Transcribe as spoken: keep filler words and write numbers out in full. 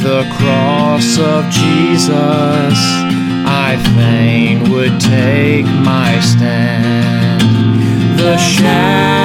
the cross of Jesus, I fain would take my stand. The shadow